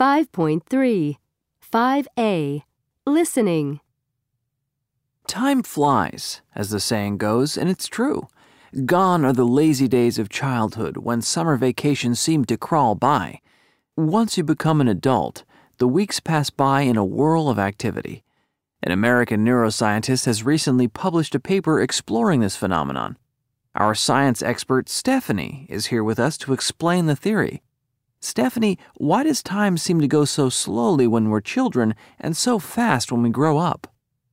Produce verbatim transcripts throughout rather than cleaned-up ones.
five point three. five A. Listening. Time flies, as the saying goes, and it's true. Gone are the lazy days of childhood when summer vacations seemed to crawl by. Once you become an adult, the weeks pass by in a whirl of activity. An American neuroscientist has recently published a paper exploring this phenomenon. Our science expert, Stephanie, is here with us to explain the theory. Stephanie, why does time seem to go so slowly when we're children and so fast when we grow up?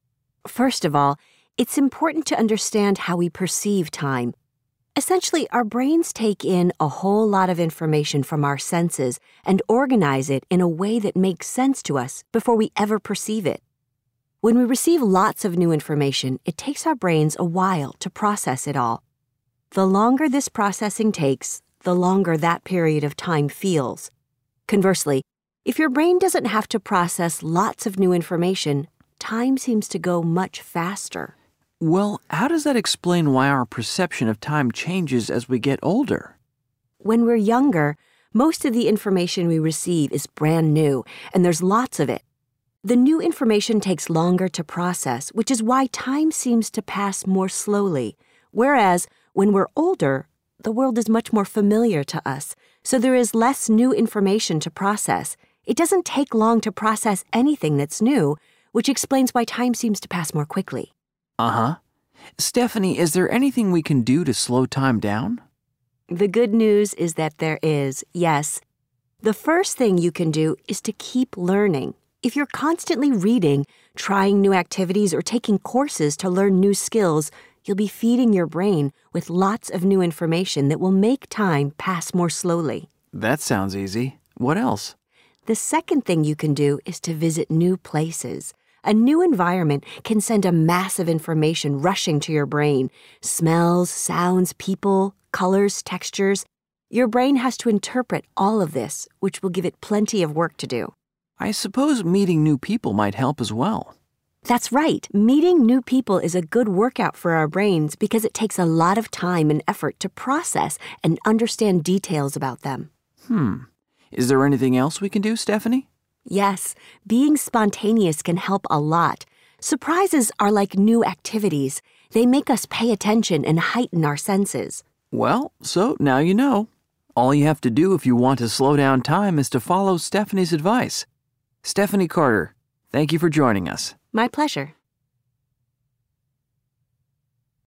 First of all, it's important to understand how we perceive time. Essentially, our brains take in a whole lot of information from our senses and organize it in a way that makes sense to us before we ever perceive it. When we receive lots of new information, it takes our brains a while to process it all. The longer this processing takes, the longer that period of time feels. Conversely, if your brain doesn't have to process lots of new information, time seems to go much faster. Well, how does that explain why our perception of time changes as we get older? When we're younger, most of the information we receive is brand new, and there's lots of it. The new information takes longer to process, which is why time seems to pass more slowly, whereas when we're older, the world is much more familiar to us, so there is less new information to process. It doesn't take long to process anything that's new, which explains why time seems to pass more quickly. Uh-huh. Stephanie, is there anything we can do to slow time down? The good news is that there is, yes. The first thing you can do is to keep learning. If you're constantly reading, trying new activities, or taking courses to learn new skills, you'll be feeding your brain with lots of new information that will make time pass more slowly. That sounds easy. What else? The second thing you can do is to visit new places. A new environment can send a massive information rushing to your brain. Smells, sounds, people, colors, textures. Your brain has to interpret all of this, which will give it plenty of work to do. I suppose meeting new people might help as well. That's right. Meeting new people is a good workout for our brains because it takes a lot of time and effort to process and understand details about them. Hmm. Is there anything else we can do, Stephanie? Yes, being spontaneous can help a lot. Surprises are like new activities. They make us pay attention and heighten our senses. Well, so now you know. All you have to do if you want to slow down time is to follow Stephanie's advice. Stephanie Carter, thank you for joining us. My pleasure.